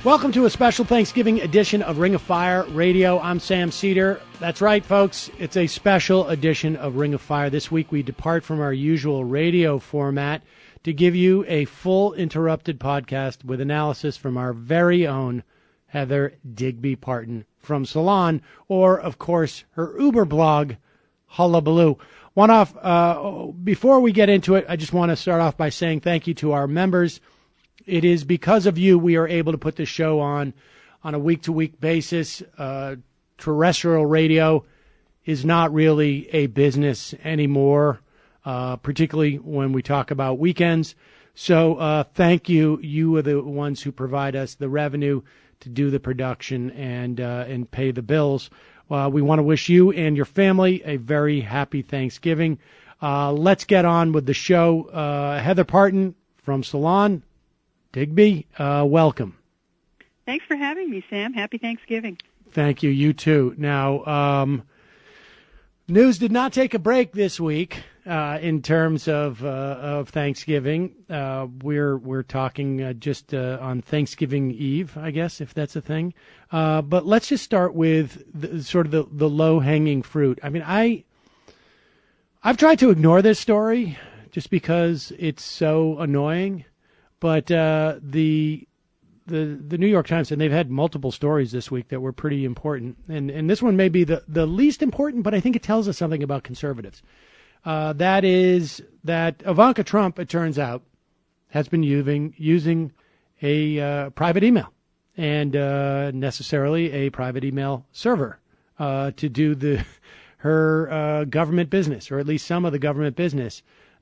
Welcome to a special Thanksgiving edition of Ring of Fire Radio. I'm Sam Cedar. That's right, folks. It's a special edition of Ring of Fire. This week we depart from our usual radio format to give you a full interrupted podcast with analysis from our very own Heather Digby Parton from Salon, or, of course, her Uber blog, Hullabaloo. Before we get into it, I just want to start off by saying thank you to our members. It is because of you we are able to put this show on a week-to-week basis. Terrestrial radio is not really a business anymore, particularly when we talk about weekends. So thank you. You are the ones who provide us the revenue to do the production and pay the bills. We want to wish you and your family a very happy Thanksgiving. Let's get on with the show. Heather Parton from Salon. Digby, welcome. Thanks for having me, Sam. Happy Thanksgiving. Thank you. You too. Now, news did not take a break this week in terms of Thanksgiving. We're talking just on Thanksgiving Eve, I guess, if that's a thing. But let's just start with the low-hanging fruit. I mean, I've tried to ignore this story just because it's so annoying. But the New York Times, and they've had multiple stories this week that were pretty important. And this one may be the least important, but I think it tells us something about conservatives. That is that Ivanka Trump, it turns out, has been using a private email and necessarily a private email server to do her government business, or at least some of the government business.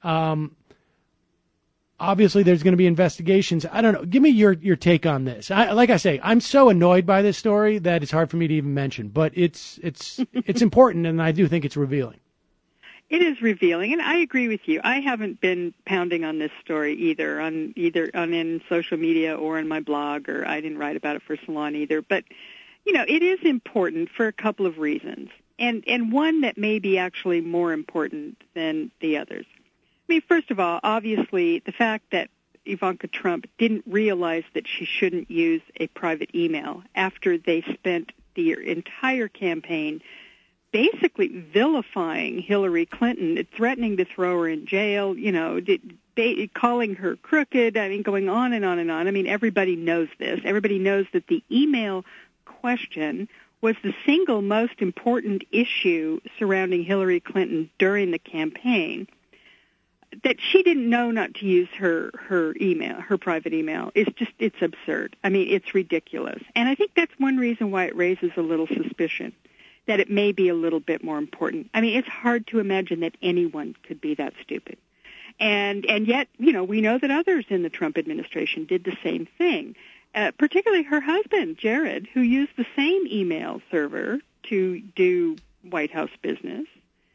Obviously, there's going to be investigations. I don't know. Give me your take on this. Like I say, I'm so annoyed by this story that it's hard for me to even mention. But it's important, and I do think it's revealing. It is revealing, and I agree with you. I haven't been pounding on this story either in social media or in my blog, or I didn't write about it for Salon either. But it is important for a couple of reasons, and one that may be actually more important than the others. I mean, first of all, obviously, the fact that Ivanka Trump didn't realize that she shouldn't use a private email after they spent the entire campaign basically vilifying Hillary Clinton, threatening to throw her in jail, calling her crooked, going on and on and on. I mean, everybody knows this. Everybody knows that the email question was the single most important issue surrounding Hillary Clinton during the campaign. That she didn't know not to use her email, her private email, it's absurd. I mean, it's ridiculous. And I think that's one reason why it raises a little suspicion that it may be a little bit more important. I mean, it's hard to imagine that anyone could be that stupid. And yet, we know that others in the Trump administration did the same thing, particularly her husband, Jared, who used the same email server to do White House business.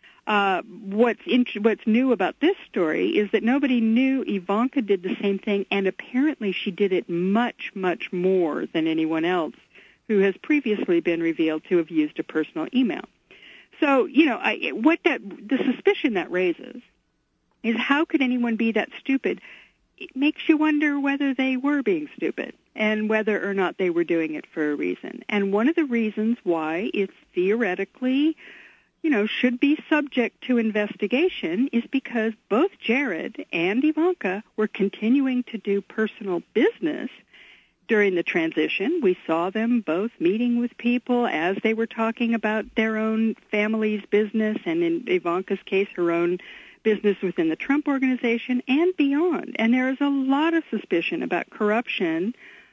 What's new about this story is that nobody knew Ivanka did the same thing, and apparently she did it much, much more than anyone else who has previously been revealed to have used a personal email. So, the suspicion that raises is how could anyone be that stupid? It makes you wonder whether they were being stupid and whether or not they were doing it for a reason. And one of the reasons why it's theoretically should be subject to investigation is because both Jared and Ivanka were continuing to do personal business during the transition. We saw them both meeting with people as they were talking about their own family's business, and in Ivanka's case, her own business within the Trump organization and beyond. And there is a lot of suspicion about corruption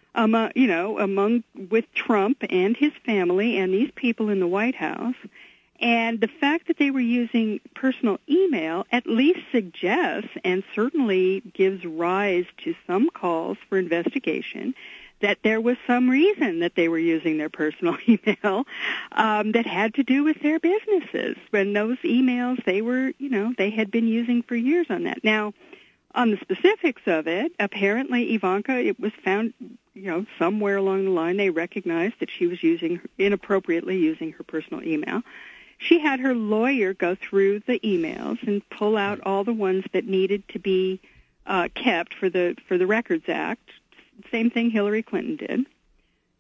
with Trump and his family and these people in the White House. And the fact that they were using personal email at least suggests and certainly gives rise to some calls for investigation that there was some reason that they were using their personal email that had to do with their businesses. When those emails they had been using for years on that. Now, on the specifics of it, apparently Ivanka, it was found, somewhere along the line they recognized that she was inappropriately using her personal email. She had her lawyer go through the emails and pull out all the ones that needed to be kept for the Records Act. Same thing Hillary Clinton did.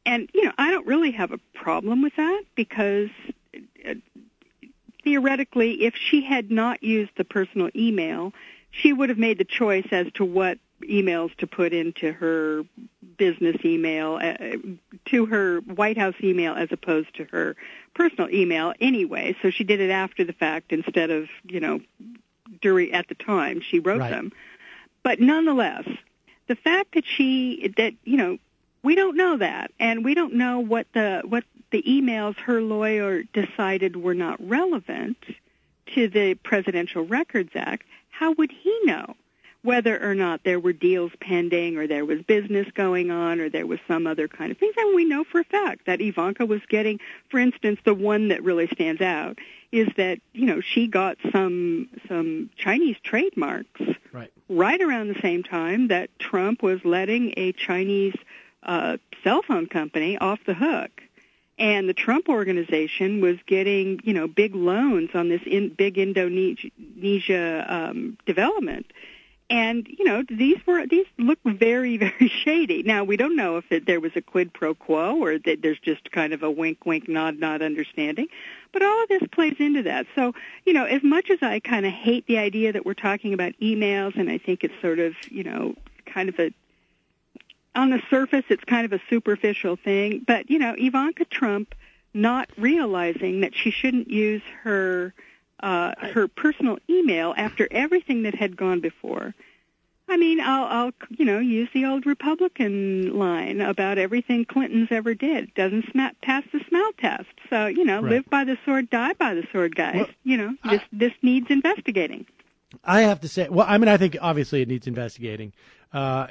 And, I don't really have a problem with that because theoretically, if she had not used the personal email, she would have made the choice as to what emails to put into her business email, to her White House email as opposed to her personal email anyway. So she did it after the fact instead of, at the time she wrote them. But nonetheless, the fact that we don't know that, and we don't know what the emails her lawyer decided were not relevant to the Presidential Records Act. How would he know whether or not there were deals pending or there was business going on or there was some other kind of things? And we know for a fact that Ivanka was getting, for instance, the one that really stands out is that, she got some Chinese trademarks right around the same time that Trump was letting a Chinese cell phone company off the hook. And the Trump organization was getting, big loans on this big Indonesia development. And, these look very, very shady. Now, we don't know if there was a quid pro quo or that there's just kind of a wink, wink, nod, nod understanding. But all of this plays into that. So, as much as I kind of hate the idea that we're talking about emails, and I think it's sort of, kind of on the surface, it's kind of a superficial thing. But, Ivanka Trump not realizing that she shouldn't use her personal email after everything that had gone before. I mean, I'll use the old Republican line about everything Clinton's ever did. Doesn't pass the smell test. So, live by the sword, die by the sword, guys. Well, this needs investigating. I have to say, well, I mean, I think obviously it needs investigating. I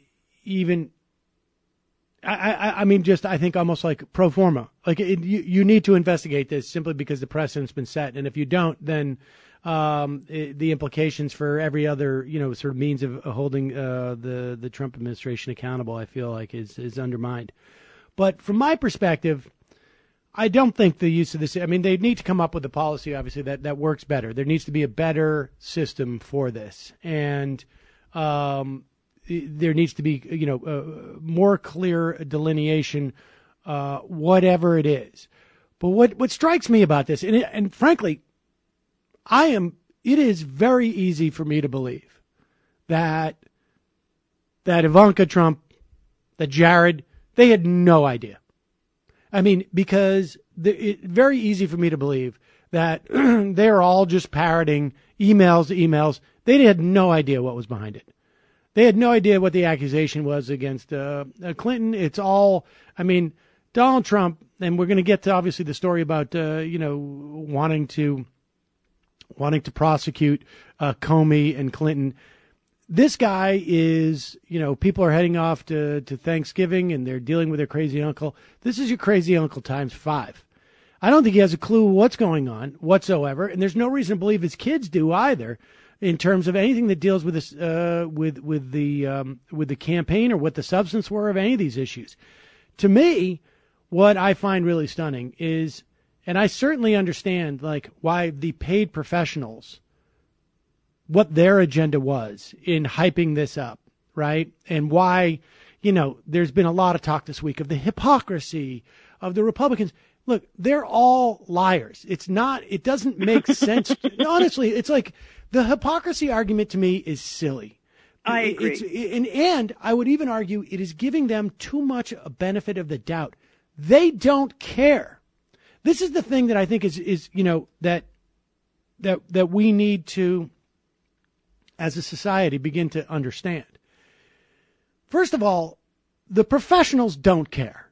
think almost like pro forma. Like you need to investigate this simply because the precedent's been set, and if you don't, then the implications for every other sort of means of holding the Trump administration accountable, I feel like is undermined. But from my perspective, I don't think the use of this. I mean, they need to come up with a policy, obviously that works better. There needs to be a better system for this, and there needs to be, more clear delineation, whatever it is. But what strikes me about this, and frankly, it is very easy for me to believe that Ivanka Trump, that Jared, they had no idea. I mean, because it's very easy for me to believe that they're all just parroting emails. They had no idea what was behind it. They had no idea what the accusation was against Clinton. It's all, I mean, Donald Trump, and we're going to get to obviously the story about wanting to prosecute Comey and Clinton. This guy is, people are heading off to Thanksgiving and they're dealing with their crazy uncle. This is your crazy uncle times 5. I don't think he has a clue what's going on whatsoever, and there's no reason to believe his kids do either. In terms of anything that deals with this, with the campaign or what the substance were of any of these issues, to me, what I find really stunning is, and I certainly understand why the paid professionals, what their agenda was in hyping this up, right, and why, there's been a lot of talk this week of the hypocrisy of the Republicans. Look, they're all liars. It doesn't make sense. Honestly, it's like the hypocrisy argument to me is silly. I agree. And I would even argue it is giving them too much a benefit of the doubt. They don't care. This is the thing that I think is that we need to, as a society, begin to understand. First of all, the professionals don't care.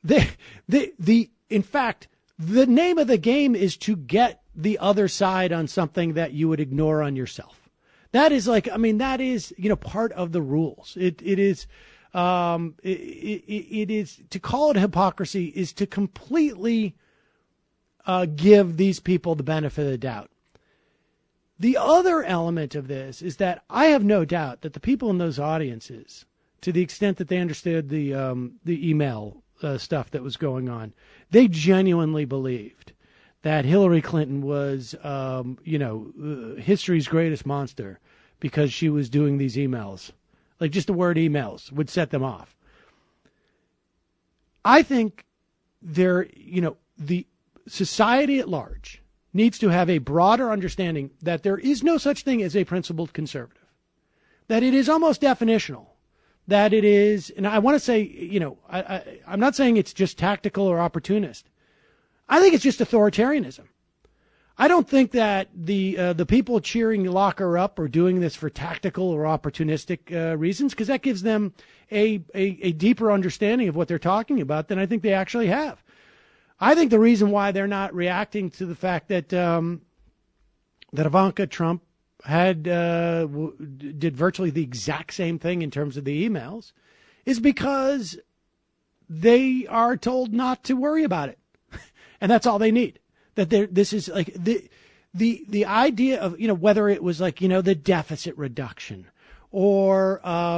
In fact, the name of the game is to get the other side on something that you would ignore on yourself. That is that is, part of the rules. It is to call it hypocrisy is to completely give these people the benefit of the doubt. The other element of this is that I have no doubt that the people in those audiences, to the extent that they understood the email stuff that was going on, they genuinely believed that Hillary Clinton was, history's greatest monster because she was doing these emails. Like just the word emails would set them off. I think the society at large needs to have a broader understanding that there is no such thing as a principled conservative, that it is almost definitional, that it is, and I want to say, I'm not saying it's just tactical or opportunist. I think it's just authoritarianism. I don't think that the people cheering Locker up are doing this for tactical or opportunistic reasons, because that gives them a deeper understanding of what they're talking about than I think they actually have. I think the reason why they're not reacting to the fact that that Ivanka Trump did virtually the exact same thing in terms of the emails is because they are told not to worry about it, and that's all they need. That this is like the idea of, whether it was like, the deficit reduction or,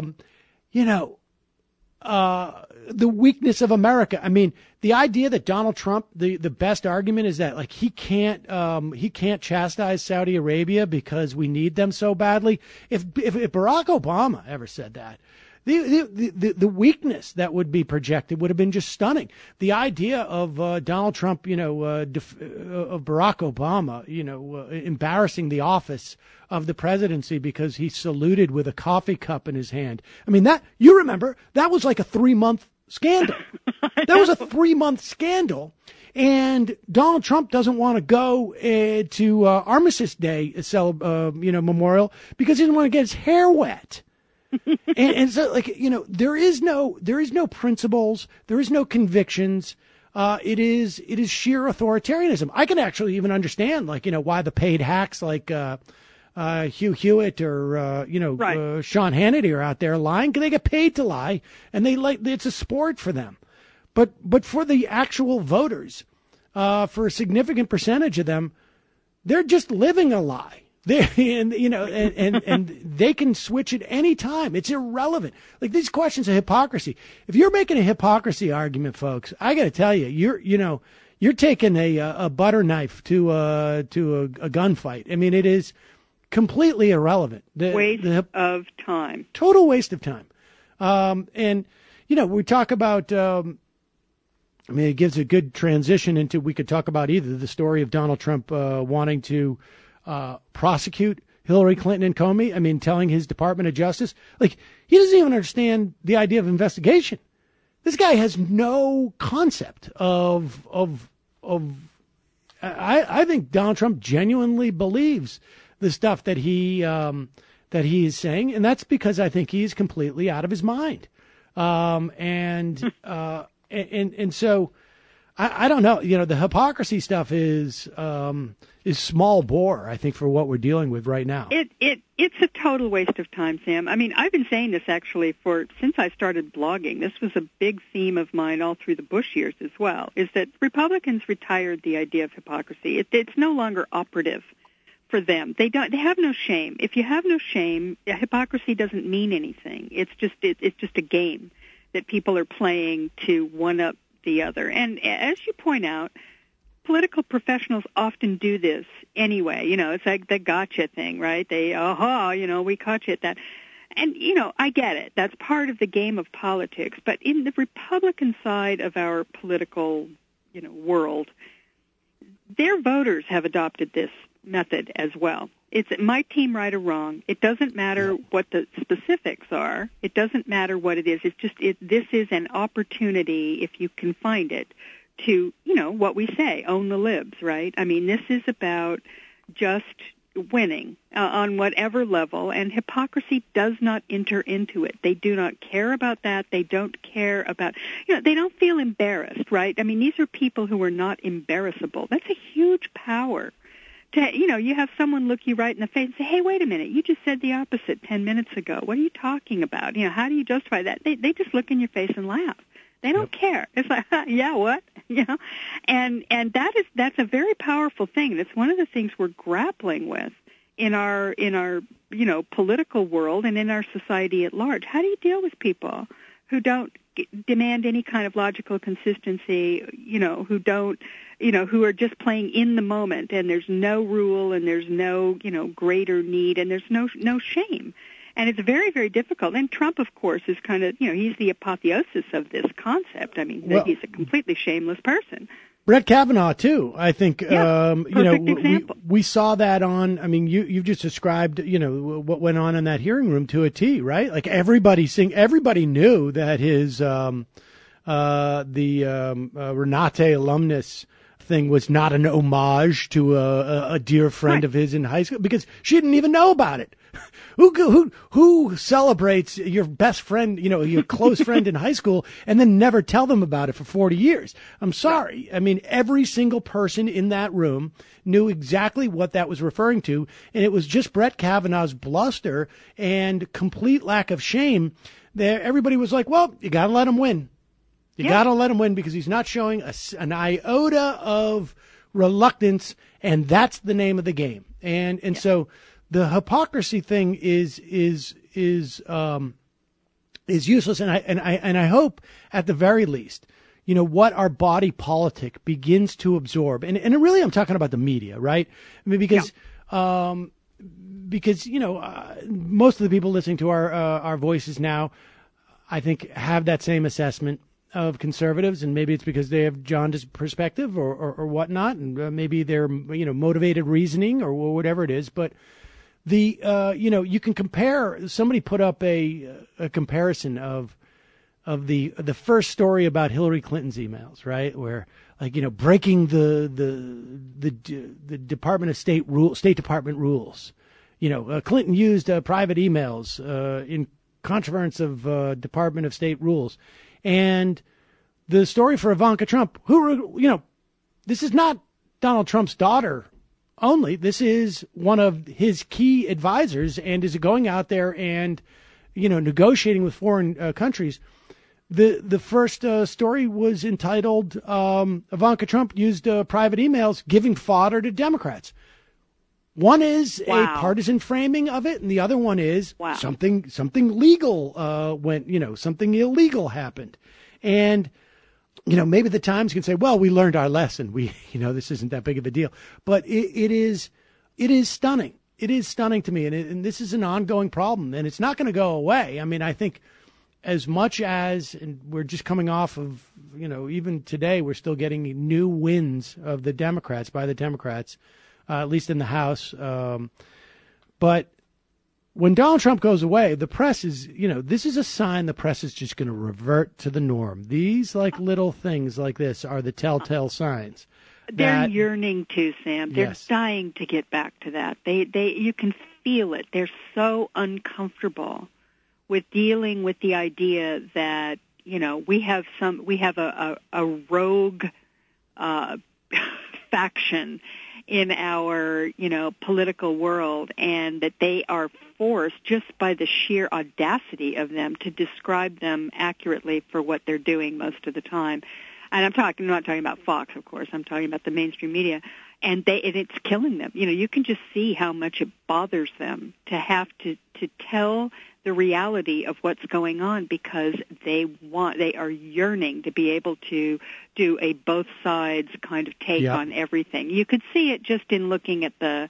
the weakness of America. I mean, the idea that Donald Trump, the best argument is that like he can't chastise Saudi Arabia because we need them so badly. If Barack Obama ever said that, the weakness that would be projected would have been just stunning. The idea of Donald Trump, of Barack Obama, embarrassing the office of the presidency because he saluted with a coffee cup in his hand. I mean, that, you remember, that was like a 3-month scandal. That was a 3-month scandal. And Donald Trump doesn't want to go to Armistice Day memorial because he doesn't want to get his hair wet. and so, like, there is no principles, there is no convictions. It is sheer authoritarianism. I can actually even understand, like, why the paid hacks like Hugh Hewitt or right. Sean Hannity are out there lying, because they get paid to lie, and it's a sport for them. But for the actual voters, for a significant percentage of them, they're just living a lie. And they can switch at any time. It's irrelevant. Like, these questions of hypocrisy. If you're making a hypocrisy argument, folks, I got to tell you, you're taking a butter knife to a gunfight. I mean, it is completely irrelevant. Waste of time. Total waste of time. And we talk about. It gives a good transition into, we could talk about either the story of Donald Trump wanting to prosecute Hillary Clinton and Comey. I mean, telling his Department of Justice, like, he doesn't even understand the idea of investigation. This guy has no concept of I think Donald Trump genuinely believes the stuff that he is saying, and that's because I think he's completely out of his mind. And so I don't know. The hypocrisy stuff is small bore, I think, for what we're dealing with right now. It's a total waste of time, Sam. I mean, I've been saying this actually since I started blogging. This was a big theme of mine all through the Bush years as well, is that Republicans retired the idea of hypocrisy. It's no longer operative for them. They have no shame. If you have no shame, hypocrisy doesn't mean anything. It's just a game that people are playing to one up the other. And as you point out, political professionals often do this anyway. It's like the gotcha thing, right? They, we caught you at that. And, I get it. That's part of the game of politics. But in the Republican side of our political, world, their voters have adopted this method as well. It's my team, right or wrong. It doesn't matter what the specifics are. It doesn't matter what it is. It's just this is an opportunity, if you can find it, to, what we say, own the libs, right? I mean, this is about just winning on whatever level, and hypocrisy does not enter into it. They do not care about that. They don't care about, they don't feel embarrassed, right? I mean, these are people who are not embarrassable. That's a huge power. You have someone look you right in the face and say, hey, wait a minute, you just said the opposite 10 minutes ago. What are you talking about? How do you justify that? They just look in your face and laugh. They don't care. It's like, yeah, what? And that's a very powerful thing. It's one of the things we're grappling with in our political world and in our society at large. How do you deal with people who don't demand any kind of logical consistency, who don't, who are just playing in the moment, and there's no rule and there's no, greater need, and there's no shame. And it's very, very difficult. And Trump, of course, is kind of, he's the apotheosis of this concept. I mean, he's a completely shameless person. Brett Kavanaugh, too, I think, perfect example. We saw that on, I mean, you've just described, what went on in that hearing room to a T, right? Like everybody knew that his, Renate alumnus thing was not an homage to a dear friend of his in high school, because she didn't even know about it. Who celebrates your best friend, your close friend in high school, and then never tell them about it for 40 years? I'm sorry. I mean, every single person in that room knew exactly what that was referring to, and it was just Brett Kavanaugh's bluster and complete lack of shame. There, everybody was like, "Well, you got to let him win. You got to let him win because he's not showing an iota of reluctance, and that's the name of the game." And so the hypocrisy thing is useless, and I hope at the very least, what our body politic begins to absorb, and really I'm talking about the media, right? I mean, because most of the people listening to our voices now, I think, have that same assessment of conservatives, and maybe it's because they have jaundiced perspective or whatnot, and maybe they're motivated reasoning or whatever it is, but you can compare. Somebody put up a comparison of the first story about Hillary Clinton's emails, right? Where breaking the Department of State Department rules. Clinton used private emails in controversy of Department of State rules, and the story for Ivanka Trump, who this is not Donald Trump's daughter only. This is one of his key advisors, and is going out there and, negotiating with foreign countries. The first story was entitled Ivanka Trump used private emails giving fodder to Democrats. One is a partisan framing of it, and the other one is something legal something illegal happened. And maybe the Times can say, well, we learned our lesson. This isn't that big of a deal. But it is stunning. It is stunning to me. And this is an ongoing problem, and it's not going to go away. I mean, I think as much as, and we're just coming off of, even today, we're still getting new wins of the Democrats, by the Democrats, at least in the House. But when Donald Trump goes away, the press is, this is a sign the press is just going to revert to the norm. These little things like this are the telltale signs. They're yearning to, Sam. They're dying to get back to that. You can feel it. They're so uncomfortable with dealing with the idea that, we have a rogue faction in our, political world, and that they are forced just by the sheer audacity of them to describe them accurately for what they're doing most of the time. And I'm not talking about Fox, of course. I'm talking about the mainstream media, and it's killing them. You can just see how much it bothers them to have to tell the reality of what's going on, because they are yearning to be able to do a both sides kind of take on everything. You could see it just in looking at the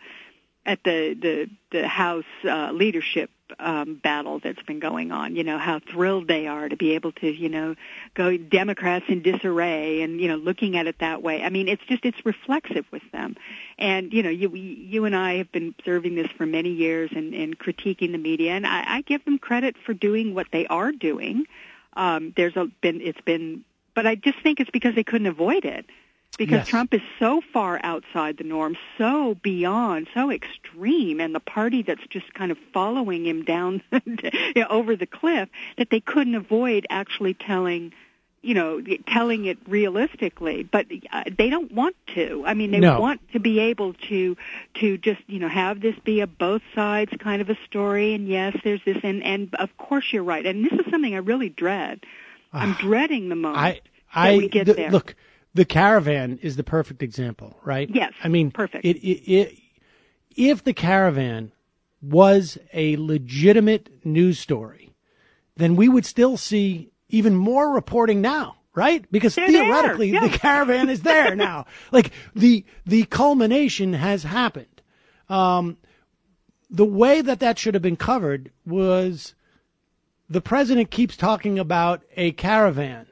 House leadership battle that's been going on. How thrilled they are to be able to go Democrats in disarray, and looking at it that way. I mean, it's reflexive with them. And you and I have been observing this for many years and critiquing the media, and I give them credit for doing what they are doing. But I just think it's because they couldn't avoid it. Because Trump is so far outside the norm, so beyond, so extreme, and the party that's just kind of following him down over the cliff, that they couldn't avoid actually telling it realistically. But they don't want to. I mean, they want to be able to just, have this be a both sides kind of a story. And yes, there's this, and of course you're right. And this is something I really dread. I'm dreading the moment that we get there. Look. The Caravan is the perfect example, right? Yes, I mean, perfect. If the Caravan was a legitimate news story, then we would still see even more reporting now, right? Because theoretically, the Caravan is there now. The culmination has happened. the way that should have been covered was the president keeps talking about a caravan,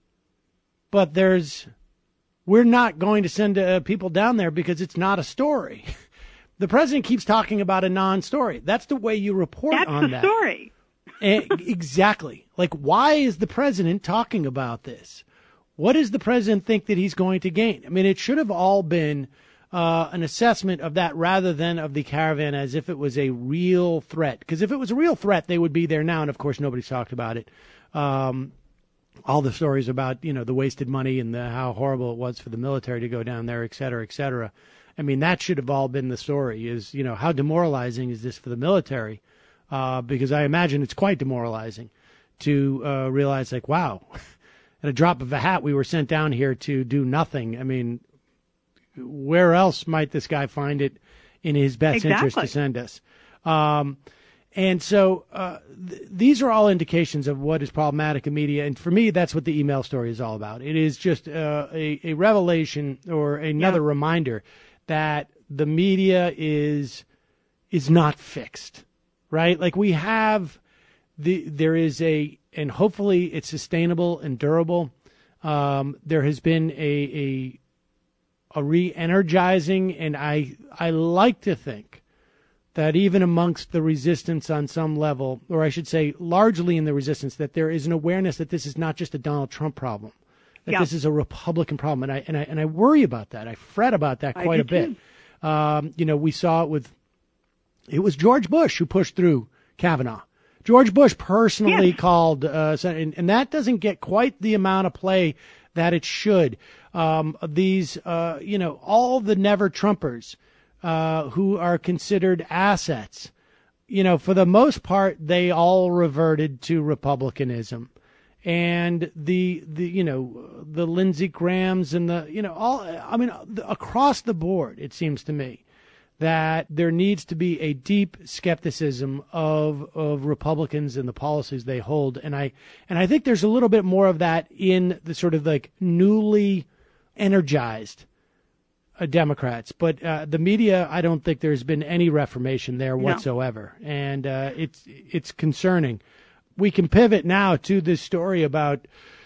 but we're not going to send people down there because it's not a story. The president keeps talking about a non-story. That's the way you report on that. That's the story. Exactly. Like, why is the president talking about this? What does the president think that he's going to gain? I mean, it should have all been an assessment of that rather than of the caravan as if it was a real threat. Because if it was a real threat, they would be there now. And, of course, nobody's talked about it. All the stories about, the wasted money and how horrible it was for the military to go down there, et cetera, et cetera. I mean, that should have all been the story is, how demoralizing is this for the military? Because I imagine it's quite demoralizing to realize, like, wow, at a drop of a hat, we were sent down here to do nothing. I mean, where else might this guy find it in his best interest to send us? And so these are all indications of what is problematic in media. And for me, that's what the email story is all about. It is just a revelation or another reminder that the media is not fixed, right? Like we have there is and hopefully it's sustainable and durable. There has been a re-energizing, and I like to think that even amongst the resistance on some level, or I should say largely in the resistance, that there is an awareness that this is not just a Donald Trump problem, that this is a Republican problem. And I worry about that. I fret about that quite a bit. We saw it was George Bush who pushed through Kavanaugh. George Bush personally called, and that doesn't get quite the amount of play that it should. All the never Trumpers who are considered assets, for the most part, they all reverted to Republicanism. And the Lindsey Grahams and across the board, it seems to me that there needs to be a deep skepticism of Republicans and the policies they hold. And I think there's a little bit more of that in the sort of like newly energized Democrats. But the media, I don't think there's been any reformation there whatsoever. And it's concerning. We can pivot now to this story about,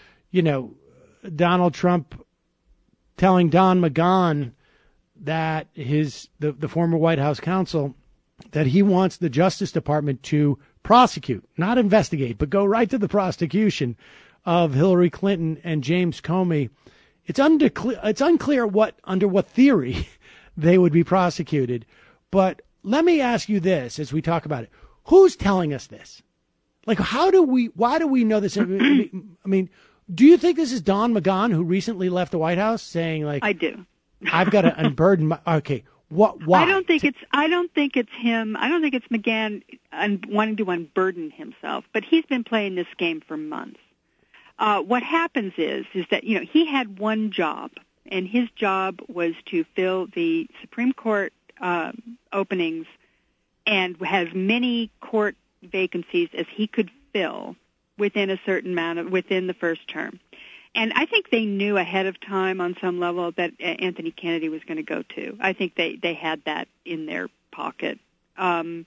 Donald Trump telling Don McGahn that the former White House counsel, that he wants the Justice Department to prosecute, not investigate, but go right to the prosecution of Hillary Clinton and James Comey. It's unclear under what theory they would be prosecuted. But let me ask you this as we talk about it. Who's telling us this? Like, why do we know this? I mean, do you think this is Don McGahn, who recently left the White House, saying like, I do. I've got to unburden my, okay. Why? I don't think it's him. I don't think it's McGahn wanting to unburden himself, but he's been playing this game for months. What happens is that, he had one job, and his job was to fill the Supreme Court openings and has many court vacancies as he could fill within a certain amount within the first term. And I think they knew ahead of time on some level that Anthony Kennedy was going to go too. I think they had that in their pocket. There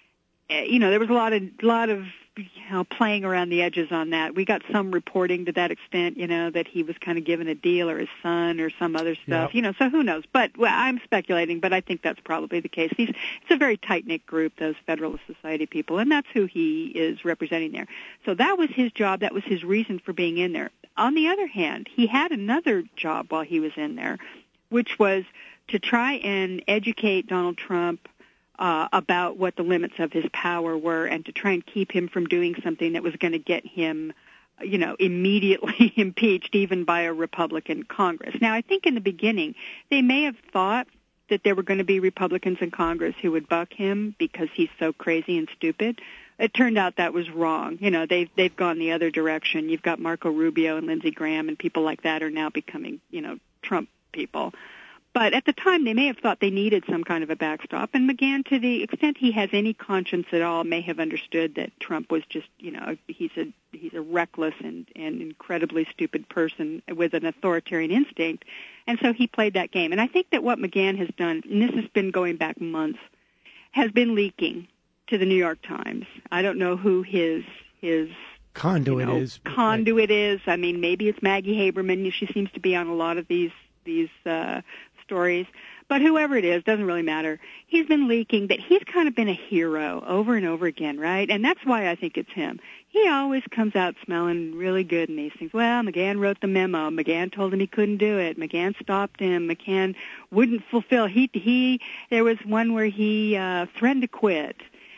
was a lot of playing around the edges on that. We got some reporting to that extent, that he was kind of given a deal, or his son, or some other stuff. Yep. So who knows? But I'm speculating, but I think that's probably the case. It's a very tight-knit group, those Federalist Society people, and that's who he is representing there. So that was his job. That was his reason for being in there. On the other hand, he had another job while he was in there, which was to try and educate Donald Trump about what the limits of his power were, and to try and keep him from doing something that was going to get him, immediately impeached, even by a Republican Congress. Now, I think in the beginning, they may have thought that there were going to be Republicans in Congress who would buck him because he's so crazy and stupid. It turned out that was wrong. They've gone the other direction. You've got Marco Rubio and Lindsey Graham and people like that are now becoming, Trump people. But at the time, they may have thought they needed some kind of a backstop. And McGahn, to the extent he has any conscience at all, may have understood that Trump was just, he's a reckless and incredibly stupid person with an authoritarian instinct. And so he played that game. And I think that what McGahn has done, and this has been going back months, has been leaking to the New York Times. I don't know who his conduit is. Conduit is. I mean, maybe it's Maggie Haberman. She seems to be on a lot of these stories. But whoever it is, doesn't really matter. He's been leaking that he's kind of been a hero over and over again, right? And that's why I think it's him. He always comes out smelling really good in these things. Well, McGahn wrote the memo. McGahn told him he couldn't do it. McGahn stopped him. McGahn wouldn't fulfill. There was one where he threatened to quit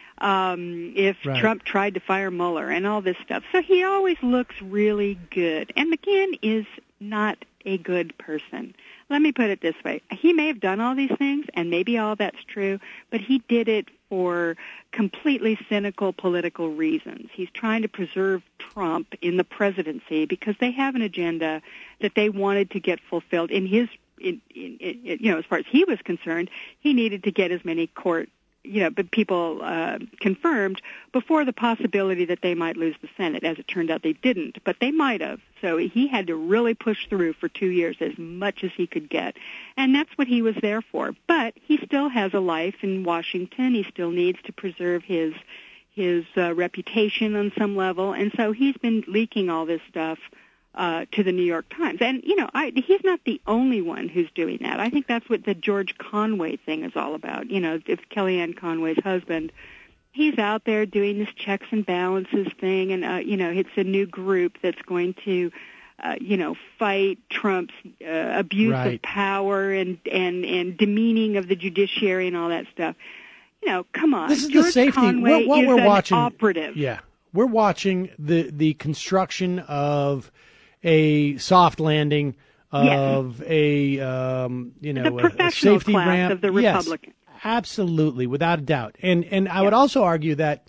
if Trump tried to fire Mueller and all this stuff. So he always looks really good. And McGahn is not a good person. Let me put it this way. He may have done all these things, and maybe all that's true, but he did it for completely cynical political reasons. He's trying to preserve Trump in the presidency because they have an agenda that they wanted to get fulfilled. As far as he was concerned, he needed to get as many people confirmed before the possibility that they might lose the Senate. As it turned out, they didn't, but they might have. So he had to really push through for 2 years as much as he could get. And that's what he was there for. But he still has a life in Washington. He still needs to preserve his reputation on some level. And so he's been leaking all this stuff to the New York Times. And, he's not the only one who's doing that. I think that's what the George Conway thing is all about. If Kellyanne Conway's husband, he's out there doing this checks and balances thing, and, it's a new group that's going to, fight Trump's abuse of power and demeaning of the judiciary and all that stuff. Come on. This is George the safety. Conway What is we're an watching, operative. Yeah. We're watching the construction of a soft landing of the professional a safety class ramp of the Republicans. Yes, absolutely, without a doubt. And I would also argue that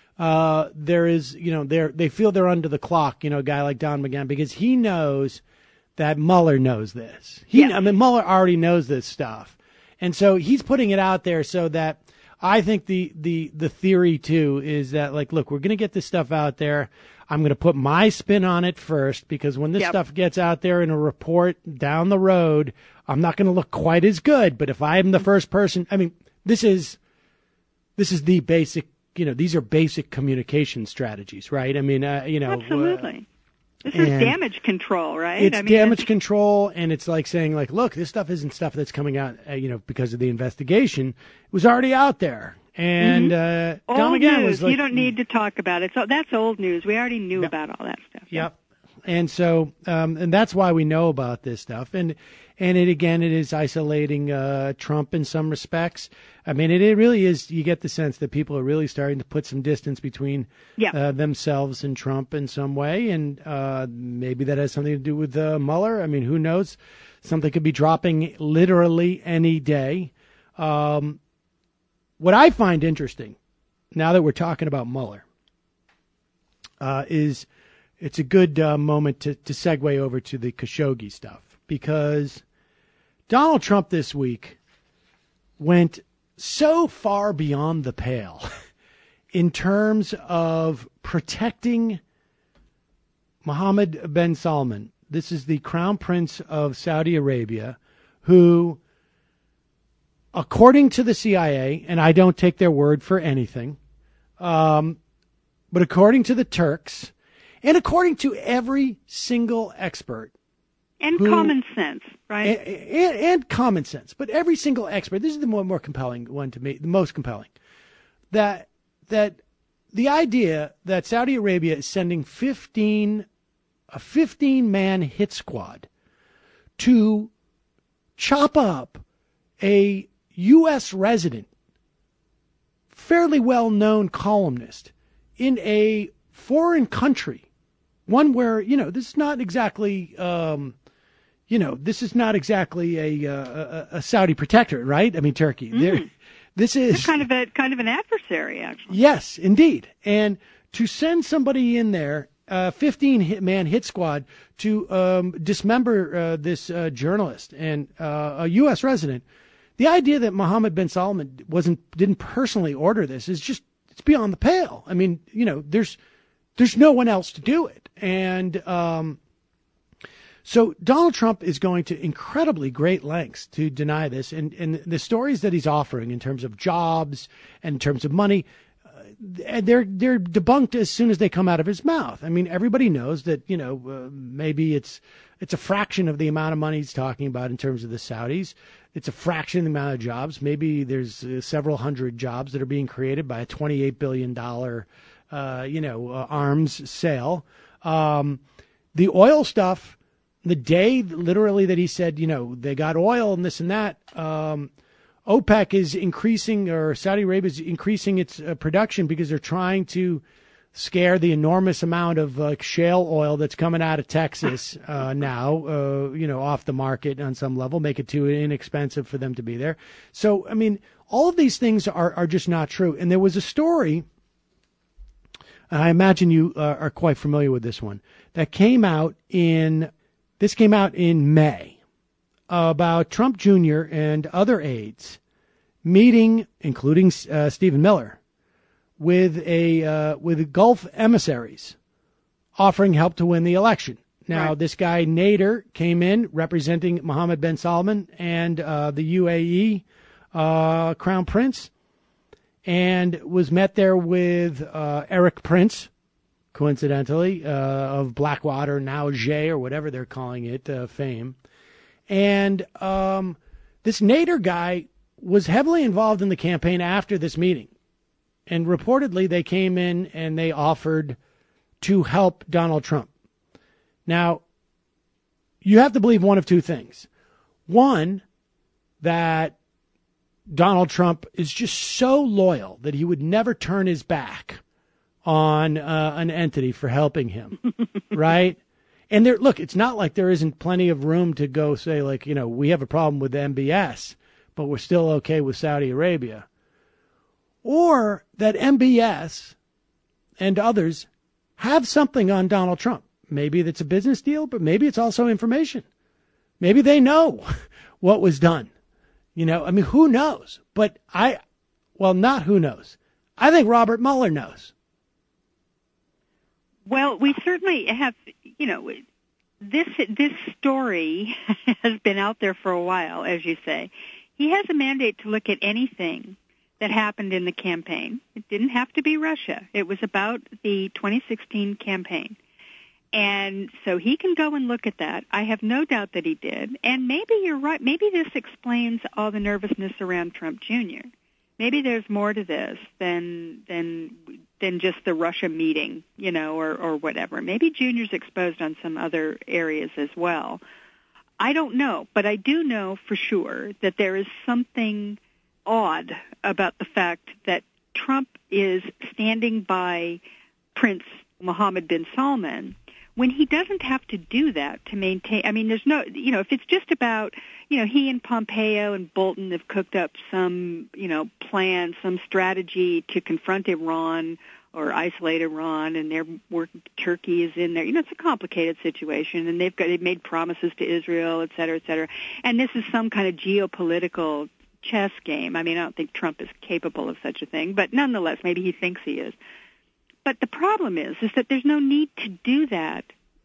there is, they feel they're under the clock, a guy like Don McGahn, because he knows that Mueller knows this. Mueller already knows this stuff. And so he's putting it out there so that I think the theory too is that, like, look, we're going to get this stuff out there. I'm going to put my spin on it first, because when this stuff gets out there in a report down the road, I'm not going to look quite as good. But if I'm the first person, I mean, this is the basic, these are basic communication strategies, right? I mean, absolutely. This is damage control, right? It's damage control, and it's like saying, like, look, this stuff isn't stuff that's coming out, because of the investigation. It was already out there. And Don McGahn was like, you don't need to talk about it. So that's old news. We already knew about all that stuff. Yep. And so, and that's why we know about this stuff. And it is isolating Trump in some respects. I mean, it really is. You get the sense that people are really starting to put some distance between themselves and Trump in some way. And maybe that has something to do with Mueller. I mean, who knows? Something could be dropping literally any day. What I find interesting, now that we're talking about Mueller, is it's a good moment to segue over to the Khashoggi stuff, because Donald Trump this week went so far beyond the pale in terms of protecting Mohammed bin Salman. This is the Crown Prince of Saudi Arabia, who, according to the CIA, and I don't take their word for anything, but according to the Turks, and according to every single expert, and common sense, right? And common sense, but every single expert, this is the more compelling one to me, the most compelling, that the idea that Saudi Arabia is sending a 15-man hit squad to chop up a U.S. resident, fairly well-known columnist in a foreign country, one where, this is not exactly, this is not exactly a Saudi protectorate, right? I mean, Turkey. This is kind of an adversary, actually. Yes, indeed. And to send somebody in there, 15-man hit squad, to dismember this journalist and a U.S. resident. The idea that Mohammed bin Salman didn't personally order this is just, it's beyond the pale. I mean, there's no one else to do it. And So Donald Trump is going to incredibly great lengths to deny this. And the stories that he's offering in terms of jobs and in terms of money, they're debunked as soon as they come out of his mouth. I mean, everybody knows that, maybe it's a fraction of the amount of money he's talking about in terms of the Saudis. It's a fraction of the amount of jobs. Maybe there's several hundred jobs that are being created by a $28 billion, arms sale. The oil stuff, the day literally that he said, they got oil and this and that, OPEC is increasing, or Saudi Arabia is increasing its production because they're trying to scare the enormous amount of shale oil that's coming out of Texas now, off the market on some level, make it too inexpensive for them to be there. So, I mean, all of these things are just not true. And there was a story, I imagine you are quite familiar with this one, that came out in May about Trump Jr. and other aides meeting, including Stephen Miller, with Gulf emissaries offering help to win the election. Now, This guy Nader came in representing Mohammed bin Salman and the UAE Crown Prince, and was met there with Eric Prince, coincidentally, of Blackwater, now Jay, or whatever they're calling it, fame. And this Nader guy was heavily involved in the campaign after this meeting. And reportedly, they came in and they offered to help Donald Trump. Now, you have to believe one of two things. One, that Donald Trump is just so loyal that he would never turn his back on an entity for helping him, right? And look, it's not like there isn't plenty of room to go say, we have a problem with MBS, but we're still okay with Saudi Arabia. Or that MBS and others have something on Donald Trump. Maybe that's a business deal, but maybe it's also information. Maybe they know what was done. Who knows? But not who knows. I think Robert Mueller knows. Well, we certainly have, this story has been out there for a while, as you say. He has a mandate to look at anything that happened in the campaign. It didn't have to be Russia. It was about the 2016 campaign. And so he can go and look at that. I have no doubt that he did. And maybe you're right. Maybe this explains all the nervousness around Trump Jr. Maybe there's more to this than just the Russia meeting, or whatever. Maybe Jr.'s exposed on some other areas as well. I don't know, but I do know for sure that there is something odd about the fact that Trump is standing by Prince Mohammed bin Salman when he doesn't have to do that to maintain. I mean, there's no, if it's just about, he and Pompeo and Bolton have cooked up some, plan, some strategy to confront Iran or isolate Iran, and Turkey is in there. It's a complicated situation, and they've made promises to Israel, et cetera, et cetera. And this is some kind of geopolitical chess game. I mean, I don't think Trump is capable of such a thing, but nonetheless, maybe he thinks he is. But the problem is that there's no need to do that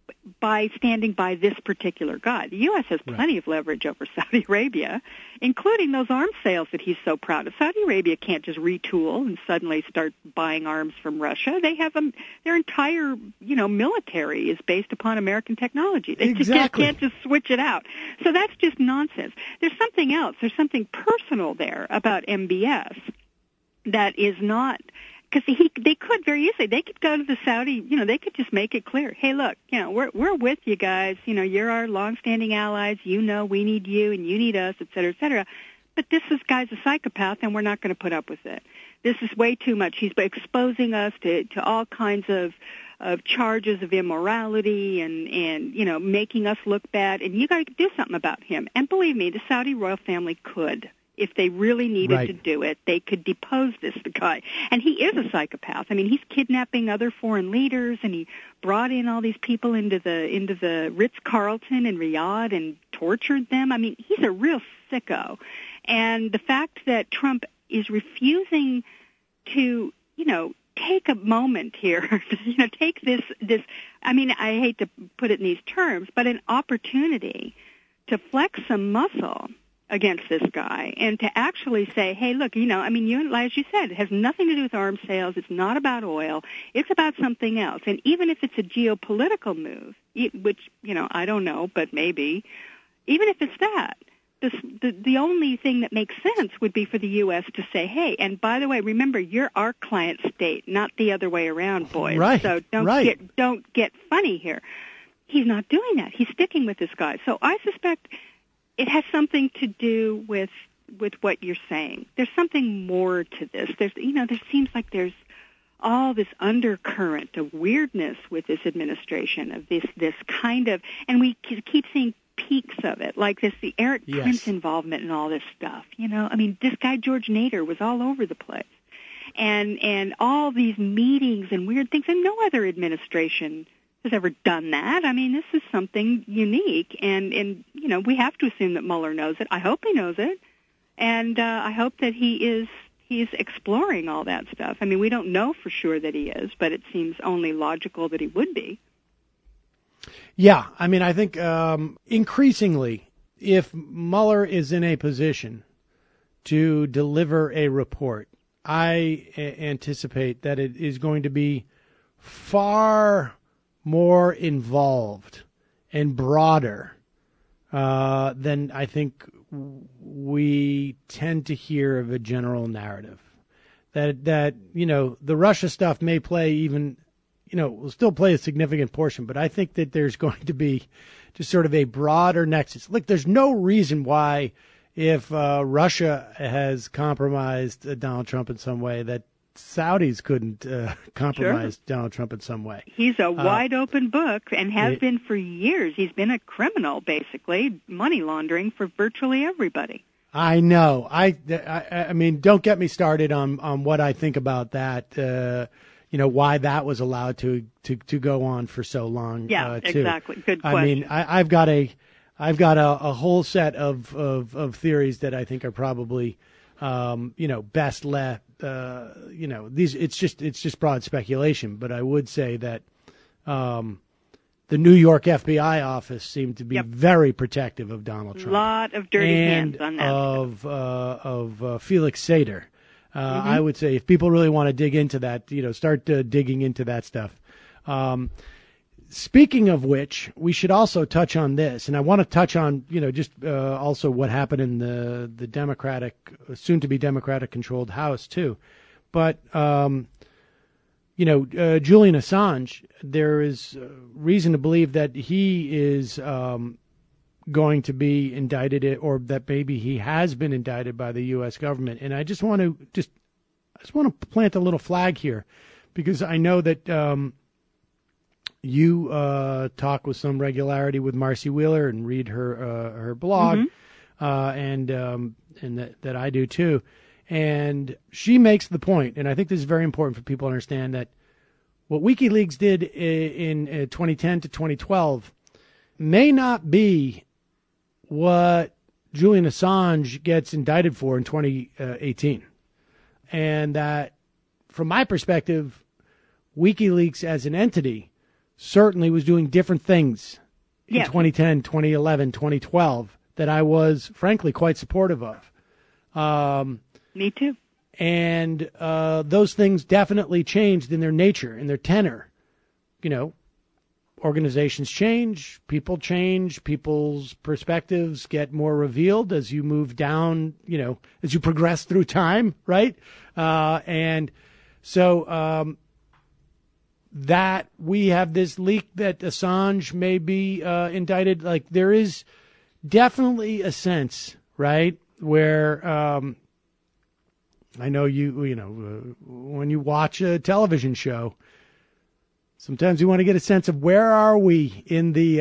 by standing by this particular guy. The U.S. has plenty of leverage over Saudi Arabia, including those arms sales that he's so proud of. Saudi Arabia can't just retool and suddenly start buying arms from Russia. They have their entire, military is based upon American technology. They can't just switch it out. So that's just nonsense. There's something else. There's something personal there about MBS that is not. Because they could very easily, they could go to the Saudi, they could just make it clear, hey, look, we're with you guys, you're our longstanding allies, we need you and you need us, et cetera, et cetera. But this guy's a psychopath and we're not going to put up with it. This is way too much. He's exposing us to all kinds of charges of immorality and making us look bad, and you got to do something about him. And believe me, the Saudi royal family could. If they really needed to do it, they could depose this guy. And he is a psychopath. I mean, he's kidnapping other foreign leaders, and he brought in all these people into the Ritz-Carlton in Riyadh and tortured them. I mean, he's a real sicko. And the fact that Trump is refusing to, take a moment here, take this, I mean, I hate to put it in these terms, but an opportunity to flex some muscle against this guy and to actually say, hey, look, I mean, as you said, it has nothing to do with arms sales. It's not about oil. It's about something else. And even if it's a geopolitical move, which, I don't know, but maybe, even if it's that, the only thing that makes sense would be for the U.S. to say, hey, and by the way, remember, you're our client state, not the other way around, boys. Right. So don't get funny here. He's not doing that. He's sticking with this guy. So I suspect it has something to do with what you're saying. There's something more to this. There seems like there's all this undercurrent of weirdness with this administration, of this kind of, and we keep seeing peaks of it, like the Eric Prince involvement and all this stuff. I mean, this guy George Nader was all over the place, and all these meetings and weird things, and no other administration has ever done that. I mean, this is something unique, and we have to assume that Mueller knows it. I hope he knows it, and I hope that he's exploring all that stuff. I mean, we don't know for sure that he is, but it seems only logical that he would be. Yeah, I mean, I think increasingly, if Mueller is in a position to deliver a report, I anticipate that it is going to be far more involved and broader than I think we tend to hear of a general narrative. That the Russia stuff may play even, will still play a significant portion, but I think that there's going to be just sort of a broader nexus. Look, there's no reason why, if Russia has compromised Donald Trump in some way, that Saudis couldn't compromise Donald Trump in some way. He's a wide open book and has been for years. He's been a criminal, basically, money laundering for virtually everybody. I know. I mean, don't get me started on what I think about that. Why that was allowed to go on for so long. Yeah, too. Exactly. Good question. I mean, I've got a whole set of theories that I think are probably best left. It's just broad speculation, but I would say that the New York FBI office seemed to be very protective of Donald Trump. A lot of dirty hands on that. Of Felix Sater. I would say if people really want to dig into that, start digging into that stuff. Speaking of which, we should also touch on this, and I want to touch on, also what happened in the Democratic, soon-to-be Democratic-controlled House, too. But, Julian Assange, there is reason to believe that he is going to be indicted, or that maybe he has been indicted by the U.S. government. And I just want to plant a little flag here, because I know that you talk with some regularity with Marcy Wheeler and read her blog, and that I do too. And she makes the point, and I think this is very important for people to understand, that what WikiLeaks did in 2010 to 2012 may not be what Julian Assange gets indicted for in 2018. And that, from my perspective, WikiLeaks as an entity certainly was doing different things in 2010, 2011, 2012 that I was, frankly, quite supportive of. Me too. And those things definitely changed in their nature, in their tenor. Organizations change, people change, people's perspectives get more revealed as you move down, as you progress through time, right? And so that we have this leak that Assange may be indicted. Like, there is definitely a sense, right, where I know when you watch a television show, sometimes you want to get a sense of where are we in the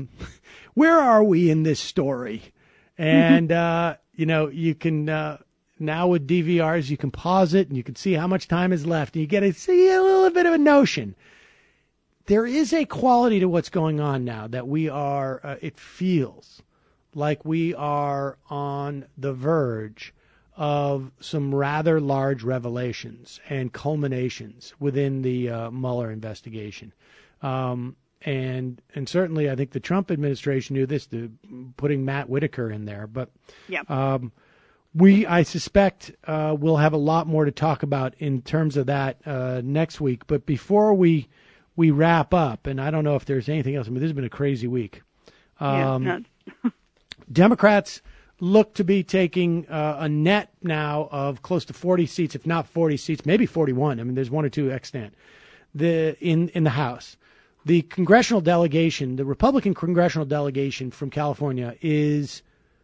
this story, and you can now with DVRs you can pause it and you can see how much time is left, and you get to see a little bit of a notion. There is a quality to what's going on now that we are. It feels like we are on the verge of some rather large revelations and culminations within the Mueller investigation. And certainly I think the Trump administration knew this, putting Matt Whitaker in there. But I suspect we'll have a lot more to talk about in terms of that next week. But before we wrap up, and I don't know if there's anything else. I mean, this has been a crazy week. Democrats look to be taking a net now of close to 40 seats, if not 40 seats, maybe 41. I mean, there's one or two extant in the House. The congressional delegation, the Republican congressional delegation from California, is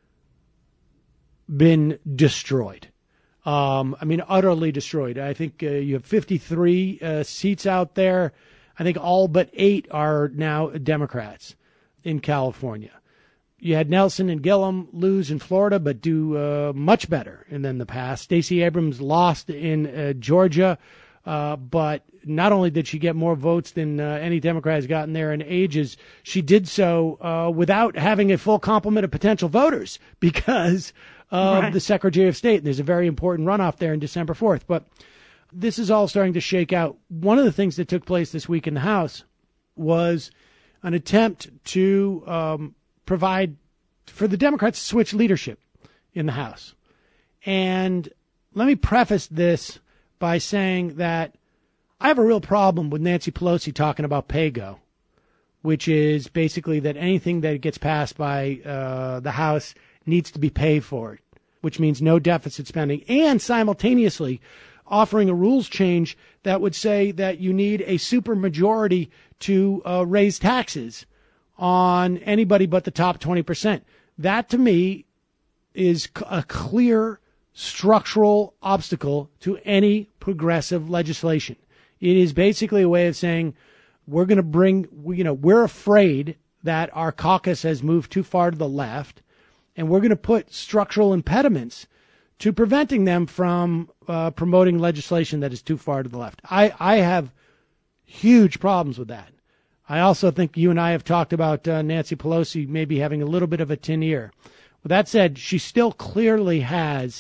been destroyed. Utterly destroyed. I think you have 53 seats out there. I think all but 8 are now Democrats in California. You had Nelson and Gillum lose in Florida, but do much better than the past. Stacey Abrams lost in Georgia, but not only did she get more votes than any Democrat has gotten there in ages, she did so without having a full complement of potential voters because of the Secretary of State. There's a very important runoff there on December 4th. But this is all starting to shake out. One of the things that took place this week in the House was an attempt to provide for the Democrats to switch leadership in the House. And let me preface this by saying that I have a real problem with Nancy Pelosi talking about pay-go, which is basically that anything that gets passed by the House needs to be paid for, which means no deficit spending, and simultaneously offering a rules change that would say that you need a supermajority to raise taxes on anybody but the top 20%. That, to me, is a clear structural obstacle to any progressive legislation. It is basically a way of saying we're going to we're afraid that our caucus has moved too far to the left, and we're going to put structural impediments to preventing them from promoting legislation that is too far to the left. I have huge problems with that. I also think you and I have talked about Nancy Pelosi maybe having a little bit of a tin ear. With that said, she still clearly has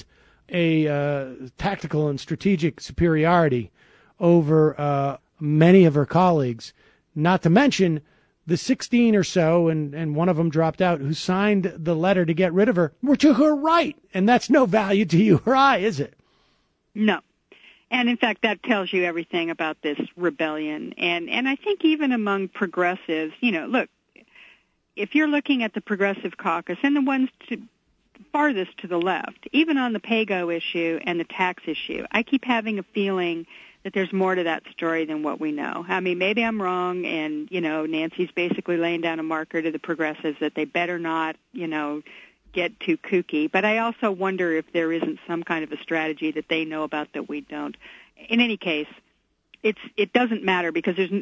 a tactical and strategic superiority over many of her colleagues, not to mention the 16 or so, and one of them dropped out, who signed the letter to get rid of her, were to her right. And that's no value to you or I, is it? No. And, in fact, that tells you everything about this rebellion. And I think even among progressives, look, if you're looking at the Progressive Caucus and the ones farthest to the left, even on the pay-go issue and the tax issue, I keep having a feeling that there's more to that story than what we know. I mean, maybe I'm wrong, and, Nancy's basically laying down a marker to the progressives that they better not, get too kooky. But I also wonder if there isn't some kind of a strategy that they know about that we don't. In any case, it doesn't matter because there's,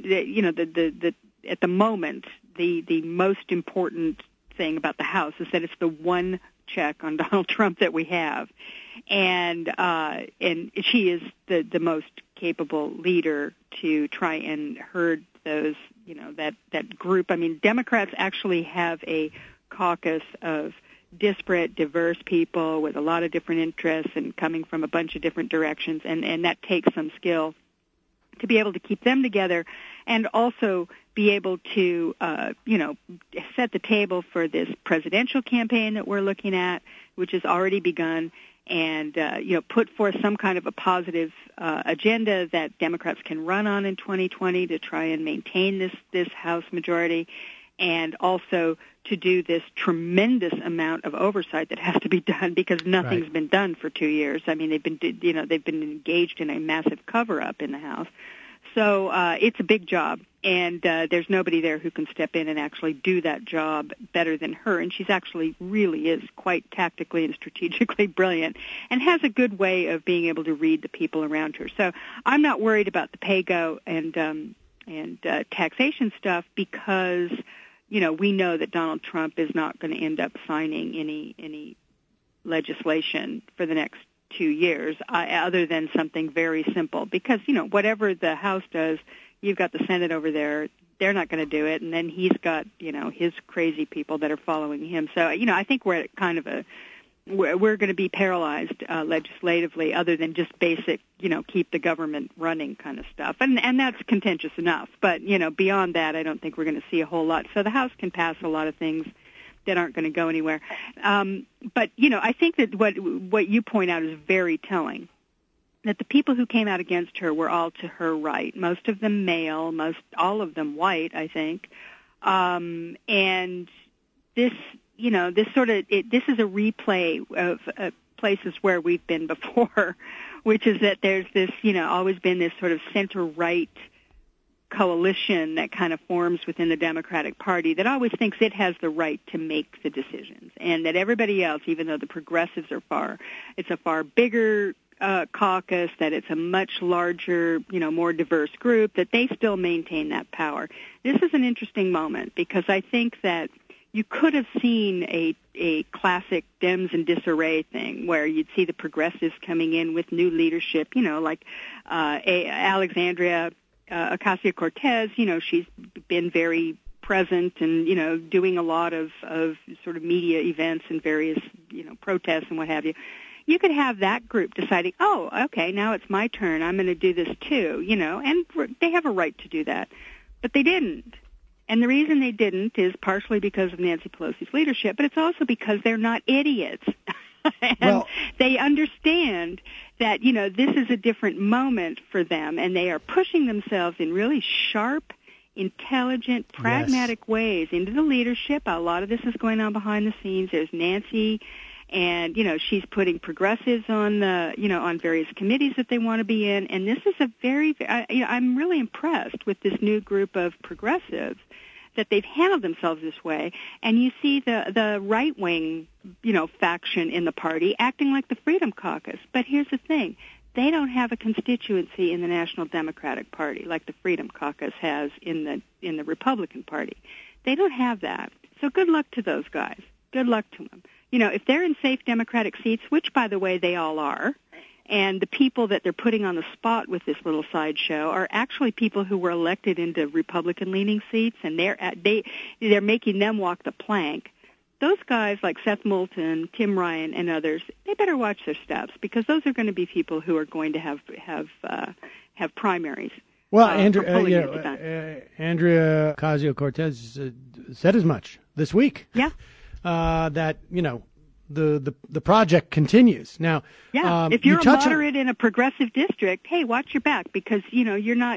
at the moment, the most important thing about the House is that it's the one check on Donald Trump that we have, and she is the most capable leader to try and herd those, that group. I mean, Democrats actually have a caucus of disparate, diverse people with a lot of different interests and coming from a bunch of different directions, and that takes some skill to be able to keep them together and also be able to, set the table for this presidential campaign that we're looking at, which has already begun, and, put forth some kind of a positive agenda that Democrats can run on in 2020 to try and maintain this House majority, and also to do this tremendous amount of oversight that has to be done because nothing's been done for 2 years. I mean, they've been engaged in a massive cover-up in the House. So it's a big job, and there's nobody there who can step in and actually do that job better than her. And she's actually really is quite tactically and strategically brilliant and has a good way of being able to read the people around her. So I'm not worried about the pay-go and taxation stuff because, we know that Donald Trump is not going to end up signing any legislation for the next 2 years, other than something very simple. Because, whatever the House does, you've got the Senate over there. They're not going to do it. And then he's got, his crazy people that are following him. So, I think we're at kind of we're going to be paralyzed legislatively, other than just basic, keep the government running kind of stuff. And that's contentious enough. But, beyond that, I don't think we're going to see a whole lot. So the House can pass a lot of things that aren't going to go anywhere. But, I think that what you point out is very telling, that the people who came out against her were all to her right, most of them male, all of them white, I think. And this, this is a replay of places where we've been before, which is that there's this, always been this sort of center-right coalition that kind of forms within the Democratic Party that always thinks it has the right to make the decisions, and that everybody else, even though the progressives are it's a far bigger caucus, that it's a much larger, more diverse group, that they still maintain that power. This is an interesting moment because I think that you could have seen a classic Dems in disarray thing where you'd see the progressives coming in with new leadership, like Alexandria Ocasio-Cortez, she's been very present and, doing a lot of sort of media events and various, protests and what have you. You could have that group deciding, oh, okay, now it's my turn. I'm going to do this too, and they have a right to do that. But they didn't. And the reason they didn't is partially because of Nancy Pelosi's leadership, but it's also because they're not idiots. And they understand that, this is a different moment for them, and they are pushing themselves in really sharp, intelligent, pragmatic ways into the leadership. A lot of this is going on behind the scenes. There's Nancy, and, she's putting progressives on on various committees that they want to be in. And this is a I'm really impressed with this new group of progressives, that they've handled themselves this way. And you see the right-wing, faction in the party acting like the Freedom Caucus. But here's the thing. They don't have a constituency in the National Democratic Party like the Freedom Caucus has in the Republican Party. They don't have that. So good luck to those guys. Good luck to them. If they're in safe Democratic seats, which, by the way, they all are, and the people that they're putting on the spot with this little sideshow are actually people who were elected into Republican-leaning seats, and they're making them walk the plank. Those guys like Seth Moulton, Tim Ryan, and others, they better watch their steps, because those are going to be people who are going to have primaries. Well, Andrea Ocasio-Cortez said as much this week. Yeah. That the project continues now. Yeah, if you're a moderate in a progressive district, hey, watch your back, because you're not.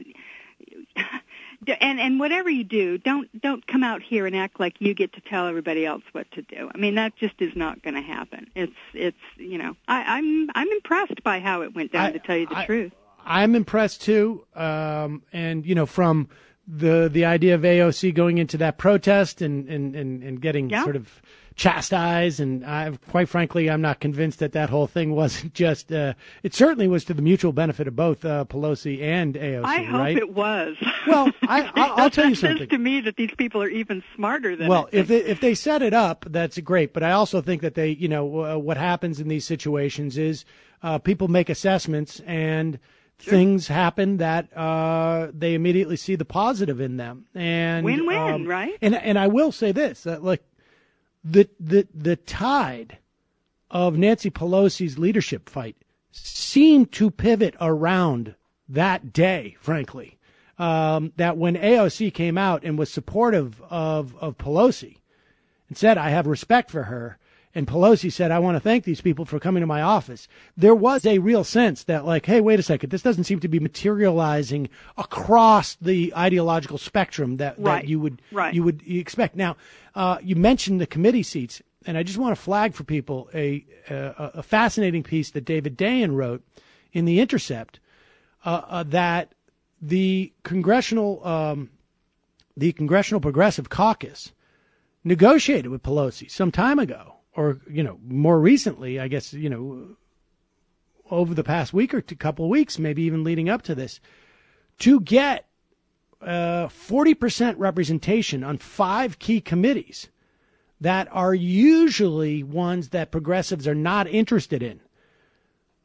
And whatever you do, don't come out here and act like you get to tell everybody else what to do. I mean, that just is not going to happen. It's I'm impressed by how it went down, to tell you the truth. I'm impressed too, and from the idea of AOC going into that protest and getting sort of chastised, and quite frankly, I'm not convinced that whole thing wasn't just. It certainly was to the mutual benefit of both Pelosi and AOC. I hope it was. Well, I'll tell you something. It says to me that these people are even smarter than. Well, if they set it up, that's great. But I also think that they, what happens in these situations is people make assessments, and things happen that they immediately see the positive in them, and win-win, right? And I will say this, that the tide of Nancy Pelosi's leadership fight seemed to pivot around that day, frankly. That when AOC came out and was supportive of Pelosi and said, I have respect for her, and Pelosi said, I want to thank these people for coming to my office, there was a real sense that, hey, wait a second, this doesn't seem to be materializing across the ideological spectrum that you would expect. Now, you mentioned the committee seats, and I just want to flag for people a fascinating piece that David Dayen wrote in The Intercept, that the Congressional Progressive Caucus negotiated with Pelosi some time ago, or, more recently, I guess, over the past week or couple of weeks, maybe even leading up to this, to get 40% representation on 5 key committees that are usually ones that progressives are not interested in.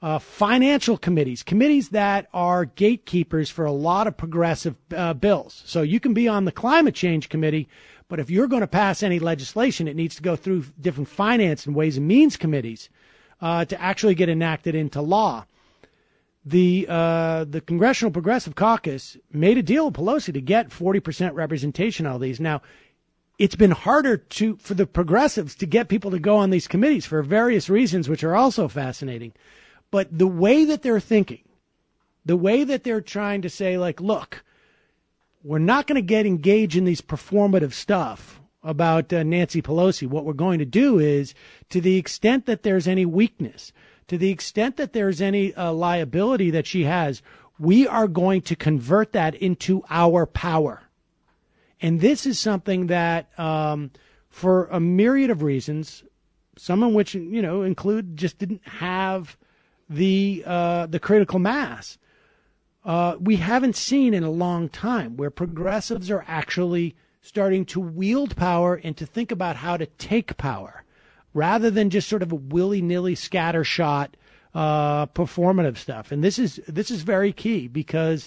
financial committees, committees that are gatekeepers for a lot of progressive bills. So you can be on the climate change committee, but if you're going to pass any legislation, it needs to go through different finance and ways and means committees to actually get enacted into law. The Congressional Progressive Caucus made a deal with Pelosi to get 40% representation on all these. Now, it's been harder for the progressives to get people to go on these committees for various reasons, which are also fascinating. But the way that they're thinking, the way that they're trying to say, like, look, we're not going to get engaged in these performative stuff about Nancy Pelosi. What we're going to do is, to the extent that there's any weakness, to the extent that there's any liability that she has, we are going to convert that into our power. And this is something that, for a myriad of reasons, some of which, include just didn't have the critical mass, we haven't seen in a long time, where progressives are actually starting to wield power and to think about how to take power, rather than just sort of a willy-nilly scattershot performative stuff. And this is very key, because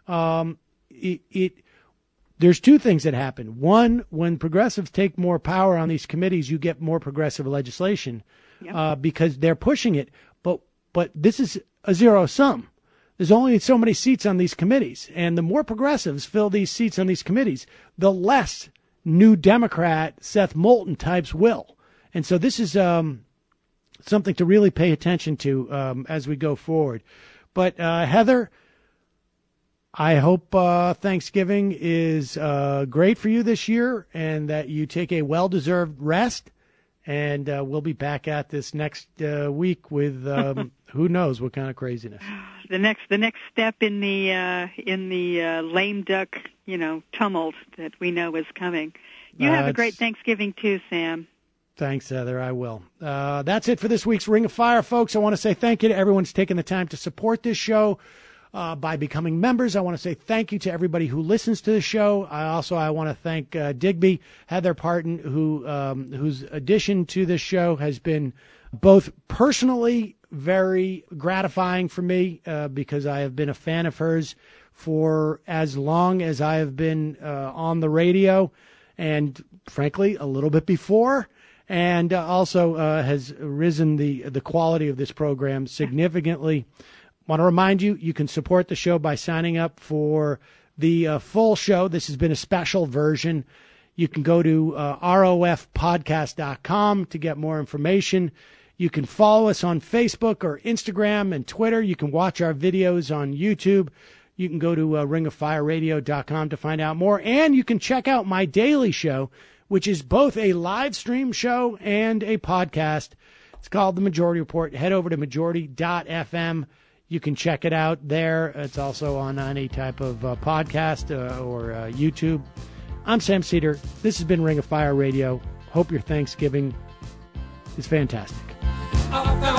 there's two things that happen. One, when progressives take more power on these committees, you get more progressive legislation. Yep. Because they're pushing it. But this is a zero sum. There's only so many seats on these committees. And the more progressives fill these seats on these committees, the less New Democrat Seth Moulton types will. And so this is something to really pay attention to as we go forward. But Heather, I hope Thanksgiving is great for you this year, and that you take a well-deserved rest. And we'll be back at this next week with who knows what kind of craziness. The next step in the lame duck, tumult that we know is coming. You have a great Thanksgiving too, Sam. Thanks, Heather. I will. That's it for this week's Ring of Fire, folks. I want to say thank you to everyone who's taken the time to support this show by becoming members. I want to say thank you to everybody who listens to the show. I want to thank Digby, Heather Parton, whose addition to this show has been both personally very gratifying for me because I have been a fan of hers for as long as I have been on the radio, and frankly, a little bit before. And also has risen the quality of this program significantly. Want to remind you, you can support the show by signing up for the full show. This has been a special version. You can go to rofpodcast.com to get more information. You can follow us on Facebook or Instagram and Twitter. You can watch our videos on YouTube. You can go to ringoffireradio.com to find out more. And you can check out my daily show, which is both a live stream show and a podcast. It's called The Majority Report. Head over to majority.fm. You can check it out there. It's also on any type of podcast or YouTube. I'm Sam Cedar. This has been Ring of Fire Radio. Hope your Thanksgiving is fantastic.